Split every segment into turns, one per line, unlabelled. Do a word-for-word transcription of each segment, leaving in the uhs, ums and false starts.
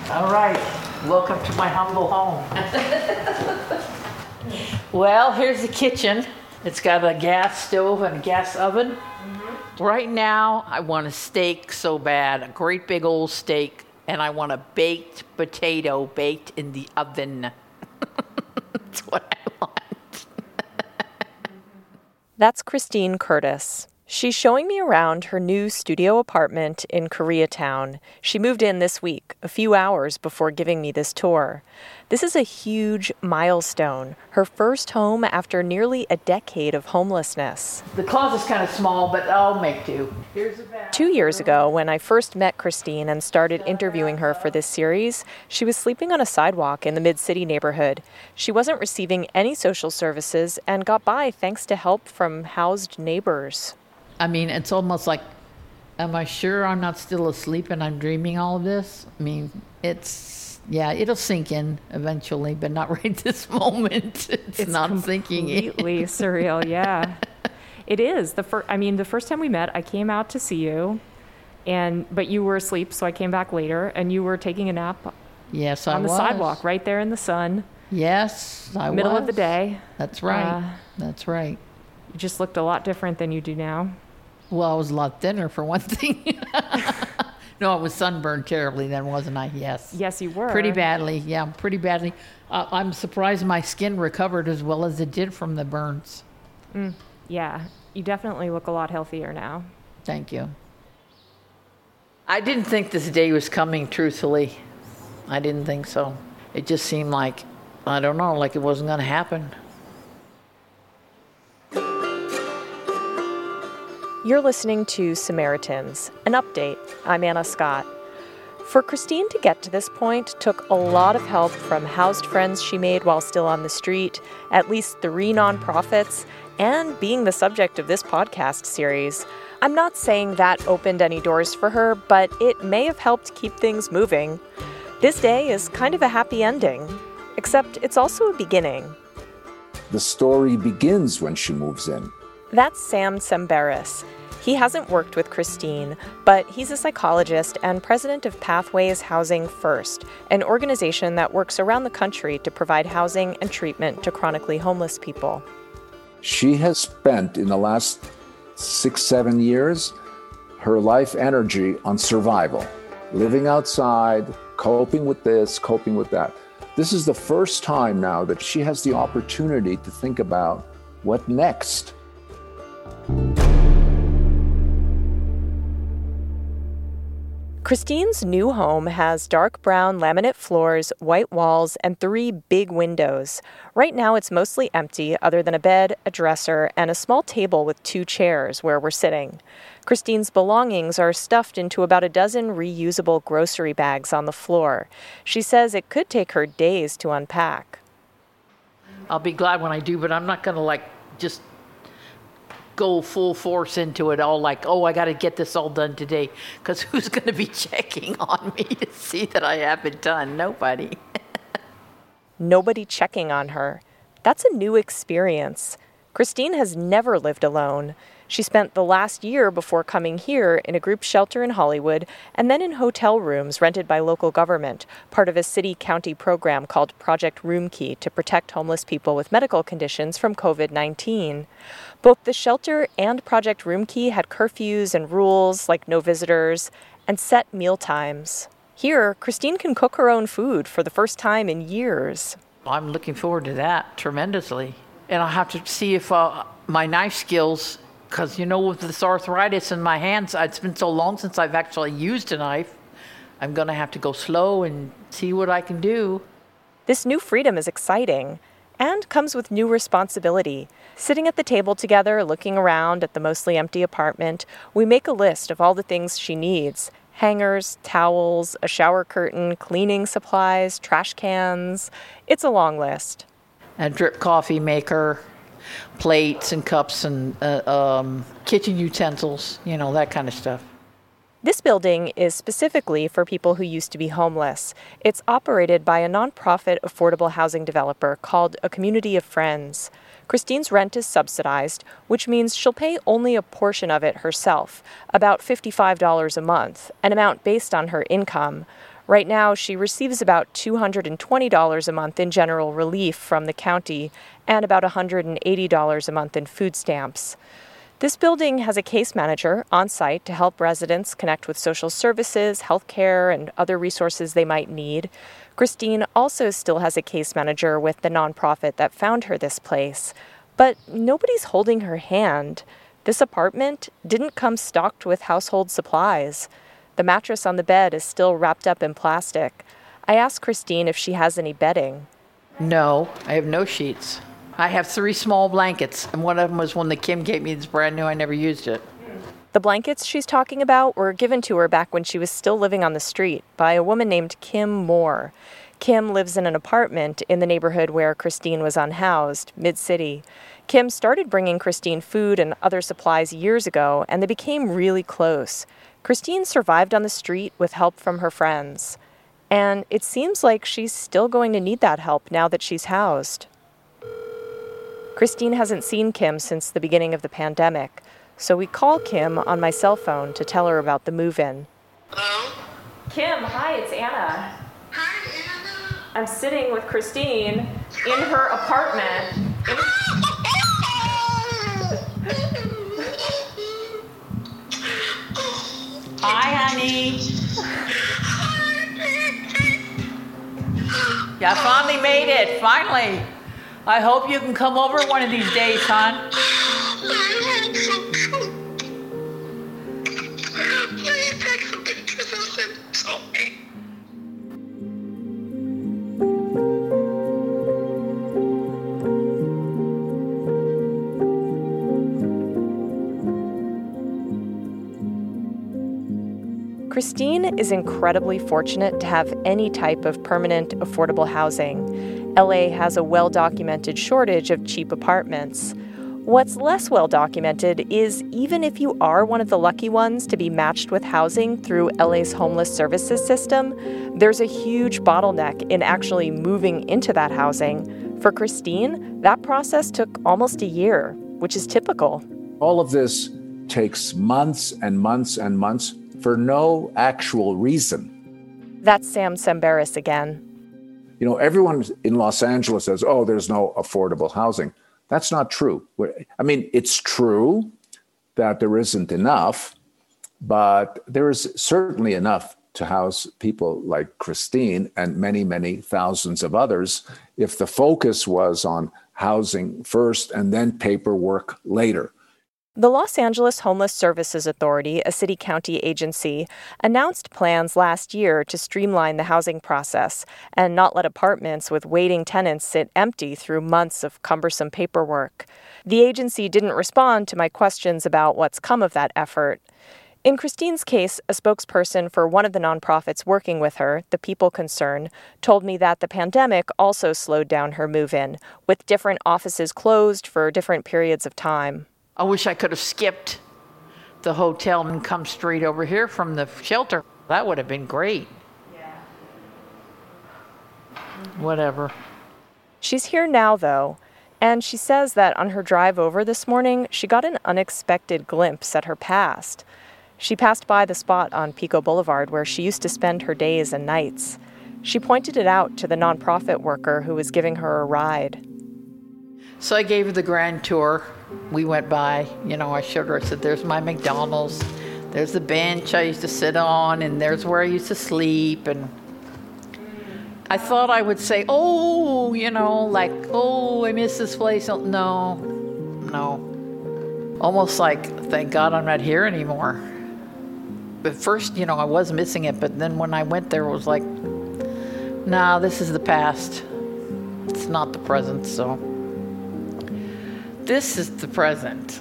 All right, welcome to my humble home. Well, here's the kitchen. It's got a gas stove and a gas oven. Mm-hmm. Right now, I want a steak so bad, a great big old steak, and I want a baked potato baked in the oven. That's what I want.
That's Christine Curtis. She's showing me around her new studio apartment in Koreatown. She moved in this week, a few hours before giving me this tour. This is a huge milestone, her first home after nearly a decade of homelessness.
The closet's kind of small, but I'll make do. Here's a bathroom.
Two years ago, when I first met Christine and started interviewing her for this series, she was sleeping on a sidewalk in the Mid-City neighborhood. She wasn't receiving any social services and got by thanks to help from housed neighbors.
I mean, it's almost like, am I sure I'm not still asleep and I'm dreaming all of this? I mean, it's, yeah, it'll sink in eventually, but not right this moment. It's,
it's
not sinking in.
Completely surreal, yeah. It is. The fir- I mean, the first time we met, I came out to see you, and but you were asleep, so I came back later, and you were taking a nap
Yes, I
on the
was.
sidewalk right there in the sun.
Yes, I was.
Middle of the day.
That's right.
Uh,
That's right.
You just looked a lot different than you do now.
Well, I was a lot thinner for one thing. No, I was sunburned terribly then, wasn't I? Yes.
Yes, you were.
Pretty badly. Yeah, pretty badly. Uh, I'm surprised my skin recovered as well as it did from the burns.
Mm, yeah, you definitely look a lot healthier now.
Thank you. I didn't think this day was coming, truthfully. I didn't think so. It just seemed like, I don't know, like it wasn't going to happen.
You're listening to Samaritans, an update. I'm Anna Scott. For Christine to get to this point took a lot of help from housed friends she made while still on the street, at least three nonprofits, and being the subject of this podcast series. I'm not saying that opened any doors for her, but it may have helped keep things moving. This day is kind of a happy ending, except it's also a beginning.
The story begins when she moves in.
That's Sam Semberis. He hasn't worked with Christine, but he's a psychologist and president of Pathways Housing First, an organization that works around the country to provide housing and treatment to chronically homeless people.
She has spent, in the last six, seven years, her life energy on survival, living outside, coping with this, coping with that. This is the first time now that she has the opportunity to think about what next.
Christine's new home has dark brown laminate floors, white walls, and three big windows. Right now it's mostly empty other than a bed, a dresser, and a small table with two chairs where we're sitting. Christine's belongings are stuffed into about a dozen reusable grocery bags on the floor. She says it could take her days to unpack.
I'll be glad when I do, but I'm not going to like just go full force into it all like, oh, I got to get this all done today, because who's going to be checking on me to see that I have it done? Nobody.
Nobody checking on her. That's a new experience. Christine has never lived alone. She spent the last year before coming here in a group shelter in Hollywood and then in hotel rooms rented by local government, part of a city-county program called Project Roomkey to protect homeless people with medical conditions from covid nineteen. Both the shelter and Project Roomkey had curfews and rules like no visitors and set meal times. Here, Christine can cook her own food for the first time in years.
I'm looking forward to that tremendously. And I'll have to see if uh, my knife skills, because, you know, with this arthritis in my hands, it's been so long since I've actually used a knife. I'm going to have to go slow and see what I can do.
This new freedom is exciting and comes with new responsibility. Sitting at the table together, looking around at the mostly empty apartment, we make a list of all the things she needs. Hangers, towels, a shower curtain, cleaning supplies, trash cans. It's a long list.
A drip coffee maker, plates and cups and uh, um, kitchen utensils, you know, that kind of stuff.
This building is specifically for people who used to be homeless. It's operated by a nonprofit affordable housing developer called A Community of Friends. Christine's rent is subsidized, which means she'll pay only a portion of it herself, about fifty-five dollars a month, an amount based on her income. Right now, she receives about two hundred twenty dollars a month in general relief from the county and about one hundred eighty dollars a month in food stamps. This building has a case manager on site to help residents connect with social services, health care, and other resources they might need. Christine also still has a case manager with the nonprofit that found her this place. But nobody's holding her hand. This apartment didn't come stocked with household supplies. The mattress on the bed is still wrapped up in plastic. I asked Christine if she has any bedding.
No, I have no sheets. I have three small blankets, and one of them was one that Kim gave me. It's brand new. I never used it.
The blankets she's talking about were given to her back when she was still living on the street by a woman named Kim Moore. Kim lives in an apartment in the neighborhood where Christine was unhoused, Mid-City. Kim started bringing Christine food and other supplies years ago, and they became really close. Christine survived on the street with help from her friends. And it seems like she's still going to need that help now that she's housed. Christine hasn't seen Kim since the beginning of the pandemic, so we call Kim on my cell phone to tell her about the move-in.
Hello?
Kim, hi, it's Anna.
Hi, Anna.
I'm sitting with Christine in her apartment. In-
Hi, honey. Yeah, I finally made it. Finally. I hope you can come over one of these days, hon.
Please take some pictures and send them to me.
Christine is incredibly fortunate to have any type of permanent, affordable housing. L A has a well-documented shortage of cheap apartments. What's less well-documented is even if you are one of the lucky ones to be matched with housing through L A's homeless services system, there's a huge bottleneck in actually moving into that housing. For Christine, that process took almost a year, which is typical.
All of this takes months and months and months for no actual reason.
That's Sam Semberis again.
You know, everyone in Los Angeles says, oh, there's no affordable housing. That's not true. I mean, it's true that there isn't enough, but there is certainly enough to house people like Christine and many, many thousands of others if the focus was on housing first and then paperwork later.
The Los Angeles Homeless Services Authority, a city-county agency, announced plans last year to streamline the housing process and not let apartments with waiting tenants sit empty through months of cumbersome paperwork. The agency didn't respond to my questions about what's come of that effort. In Christine's case, a spokesperson for one of the nonprofits working with her, the People Concern, told me that the pandemic also slowed down her move-in, with different offices closed for different periods of time.
I wish I could have skipped the hotel and come straight over here from the shelter. That would have been great. Yeah. Whatever.
She's here now, though, and she says that on her drive over this morning, she got an unexpected glimpse at her past. She passed by the spot on Pico Boulevard where she used to spend her days and nights. She pointed it out to the nonprofit worker who was giving her a ride.
So I gave her the grand tour. We went by, you know, I showed her, I said, there's my McDonald's, there's the bench I used to sit on, and there's where I used to sleep. And I thought I would say, oh, you know, like, oh, I miss this place. No, no. Almost like, thank God I'm not here anymore. But first, you know, I was missing it, but then when I went there, it was like, nah, this is the past. It's not the present, so. This is the present.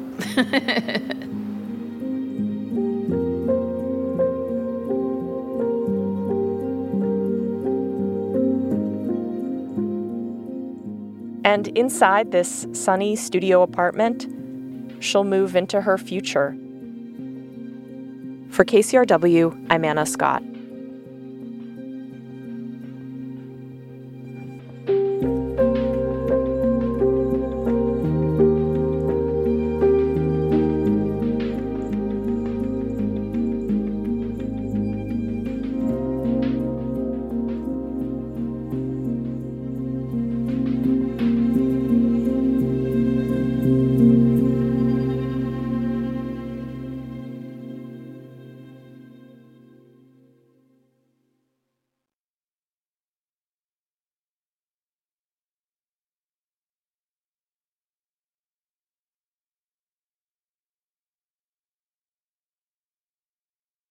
And inside this sunny studio apartment, she'll move into her future. For K C R W, I'm Anna Scott.